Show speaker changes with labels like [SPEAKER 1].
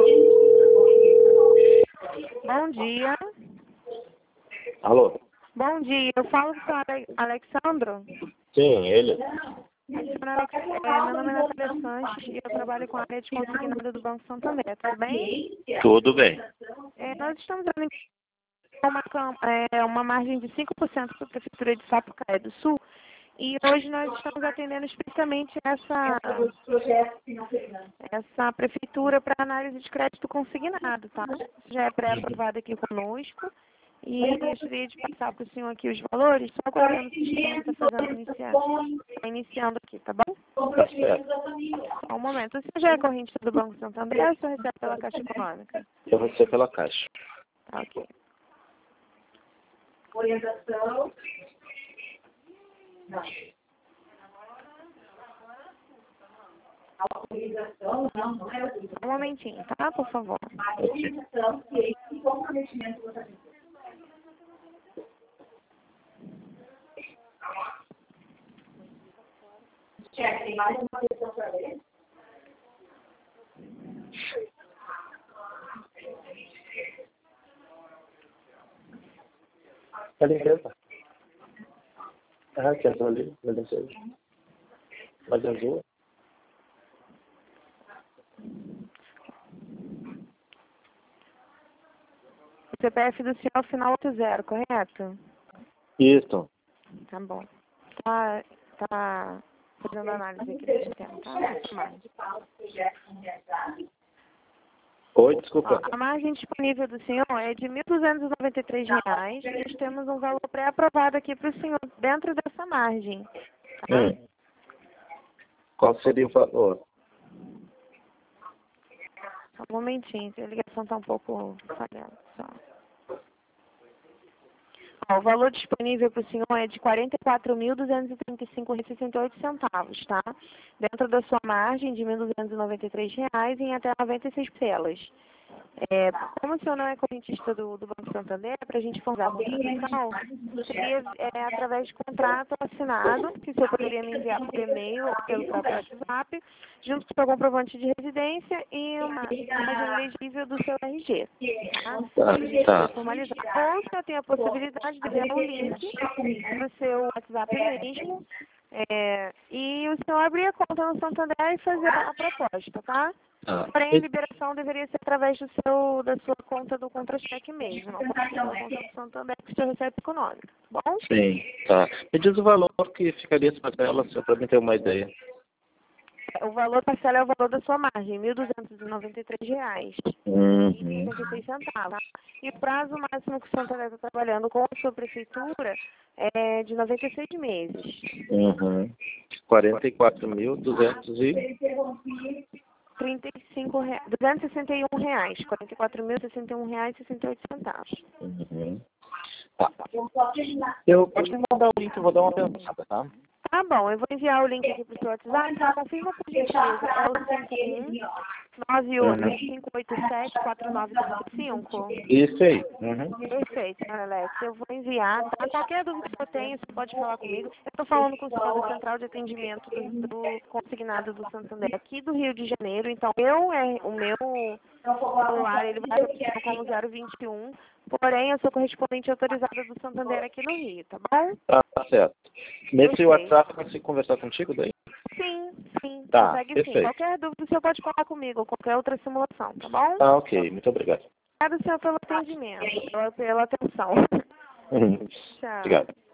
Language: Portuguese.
[SPEAKER 1] Bom dia.
[SPEAKER 2] Alô?
[SPEAKER 1] Bom dia. Eu falo com o senhor Alexandro.
[SPEAKER 2] Sim, ele.
[SPEAKER 1] Meu nome é Natália Sanches e eu trabalho com a área de consignado do Banco Santander. Tudo bem?
[SPEAKER 2] Tudo bem.
[SPEAKER 1] Nós estamos dando uma margem de 5% para a Prefeitura de Sapucaí do Sul. E hoje nós estamos atendendo especificamente essa prefeitura para análise de crédito consignado, tá? Já é pré-aprovado aqui conosco. E gostaria de passar para o senhor aqui os valores, só aguardando o sistema que está iniciando aqui, tá bom?
[SPEAKER 2] Tá certo.
[SPEAKER 1] Só um momento. O senhor já é correntista do Banco Santander ou o senhor recebe pela Caixa Econômica?
[SPEAKER 2] Eu vou ser pela Caixa.
[SPEAKER 1] Tá, ok.
[SPEAKER 3] Orientação. Não. Autorização, não é autorização.
[SPEAKER 1] Um momentinho, tá? Por favor.
[SPEAKER 3] Autorização e comprometimento do orçamento. Chefe, tem mais uma questão para ver?
[SPEAKER 2] A limpeza. Que entrou ali, meu Deus. Mais azul.
[SPEAKER 1] O CPF do senhor é o final 80, correto?
[SPEAKER 2] Isso.
[SPEAKER 1] Tá bom. Tá fazendo análise aqui do sistema, tá? Essa margem.
[SPEAKER 2] Oi, desculpa.
[SPEAKER 1] A margem disponível do senhor é de R$ 1.293 e nós temos um valor pré-aprovado aqui para o senhor dentro dessa margem. Tá?
[SPEAKER 2] Qual seria o valor?
[SPEAKER 1] Só um momentinho, a ligação está um pouco falhando. Só. O valor disponível para o senhor é de R$ 44.235,68, tá? Dentro da sua margem de R$ 1.293 em até 96 parcelas. Como o senhor não é correntista do Banco Santander, para a gente formar a contratação, seria através de contrato assinado, que o senhor poderia me enviar por e-mail ou pelo próprio WhatsApp, junto com o seu comprovante de residência e uma imagem legível do seu RG.
[SPEAKER 2] Tá.
[SPEAKER 1] Formalizar. Ou o senhor tem a possibilidade de enviar o link no seu WhatsApp mesmo, e o senhor abrir a conta no Santander e fazer a proposta, tá? Porém, a liberação deveria ser através da sua conta do contra-cheque mesmo, não pode ser pela conta do Santander que o senhor recebe econômica, tá bom?
[SPEAKER 2] Sim, tá. Me diz o valor que ficaria essa parcela, só para mim ter uma ideia.
[SPEAKER 1] O valor parcela é o valor da sua margem, R$ 1.293. E 56 centavos. Tá? E o prazo máximo que o Santander está trabalhando com a sua prefeitura é de 96 meses.
[SPEAKER 2] 44.200 e...
[SPEAKER 1] R$261, R$44.061,68.
[SPEAKER 2] Tá. Eu pode me mandar o link, eu vou dar uma pensada, tá?
[SPEAKER 1] Tá bom, eu vou enviar o link aqui pro seu WhatsApp, tá? Confirma por gentileza, é o 51-98587-4935.
[SPEAKER 2] Isso aí.
[SPEAKER 1] Perfeito, senhora Alex. Eu vou enviar, tá? Qualquer dúvida que eu tenha, você pode falar comigo. Eu estou falando com o senhor da Central de Atendimento do Consignado do Santander, aqui do Rio de Janeiro. Então, o meu celular, ele vai para como 021, porém, eu sou correspondente autorizada do Santander aqui no Rio, tá bom?
[SPEAKER 2] Tá certo. Nesse
[SPEAKER 1] Perfeito.
[SPEAKER 2] WhatsApp eu consigo conversar contigo daí?
[SPEAKER 1] Sim,
[SPEAKER 2] Tá,
[SPEAKER 1] consegue sim.
[SPEAKER 2] perfeito.
[SPEAKER 1] Qualquer dúvida, o senhor pode falar comigo, ou qualquer outra simulação, tá bom?
[SPEAKER 2] Ah, ok. Muito obrigado.
[SPEAKER 1] Obrigada, senhor, pelo atendimento, pela atenção.
[SPEAKER 2] Obrigado.